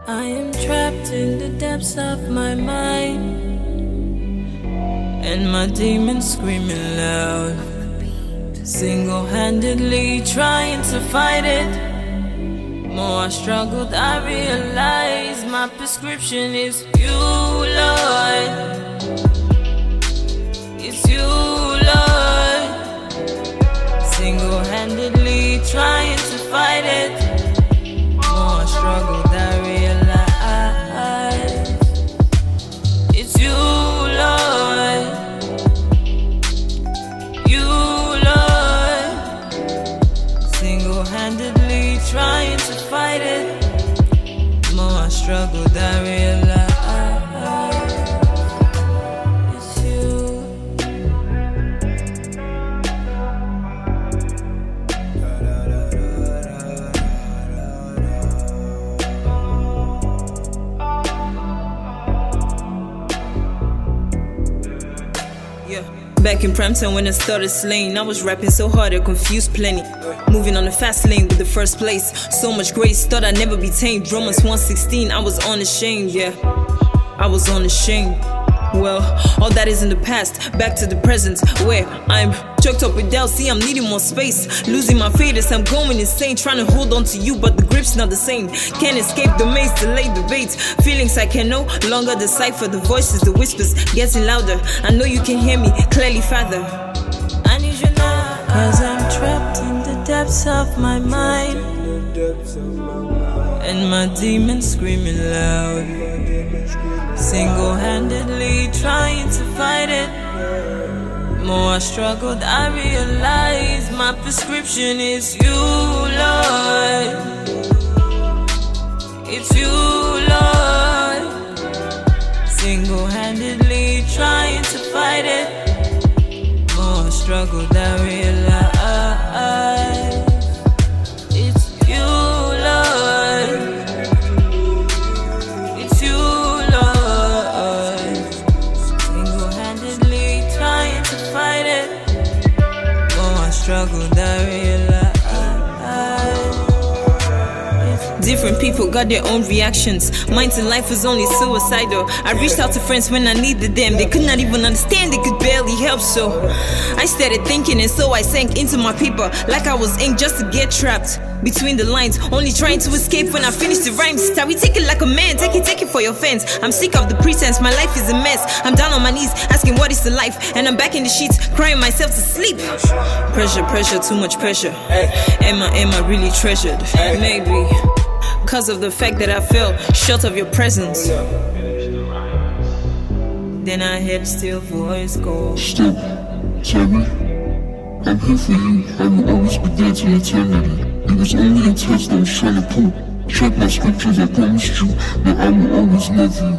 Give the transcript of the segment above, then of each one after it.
I am trapped in the depths of my mind, and my demons screaming loud, single-handedly trying to fight it. More I struggled, I realized my prescription is you, Lord. It's you, Lord. Single-handedly trying to fight it. More I struggled, I realized it's you, Lord. You, Lord. Single-handedly trying to fight it. More I struggled, I realized it's you. Yeah. Back in prime time when I started slaying, I was rapping so hard I confused plenty. Moving on the fast lane with the first place. So much grace, thought I'd never be tamed. Romans 1:16, I was unashamed, yeah. I was unashamed. Well, all that is in the past, back to the present, where I'm choked up with doubt, see I'm needing more space. Losing my faith as I'm going insane, trying to hold on to you, but the grip's not the same. Can't escape the maze, delay debate. Feelings I can no longer decipher. The voices, the whispers, getting louder. I know you can hear me clearly, Father. I need you now, 'cause I'm trapped in the depths of my mind, and my demons screaming loud, single-handedly trying to fight it. More I struggled, I realized my prescription is you, Lord. It's you, Lord. Single-handedly trying to fight it. More I struggled, I realized it's you, Lord. It's you, Lord. Single-handedly trying to fight it. More I struggled, I realized different people got their own reactions. Mine to life was only suicidal. I reached out to friends when I needed them. They could not even understand, they could barely help. So I started thinking, and so I sank into my paper like I was ink just to get trapped between the lines, only trying to escape when I finished the rhymes. Shall we take it like a man? Take it for your fans. I'm sick of the pretense, my life is a mess. I'm down on my knees, asking what is the life, and I'm back in the sheets, crying myself to sleep. Pressure, too much pressure. Am I really treasured? Maybe 'cause of the fact that I fell short of your presence. Then I heard a still voice go, "Stop, Terry. I'm here for you. I will always be there till eternity. It was only a test I was trying to pull. Check my scriptures, I promised you that I will always love you."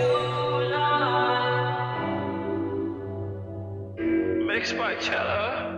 Mixed by Cello.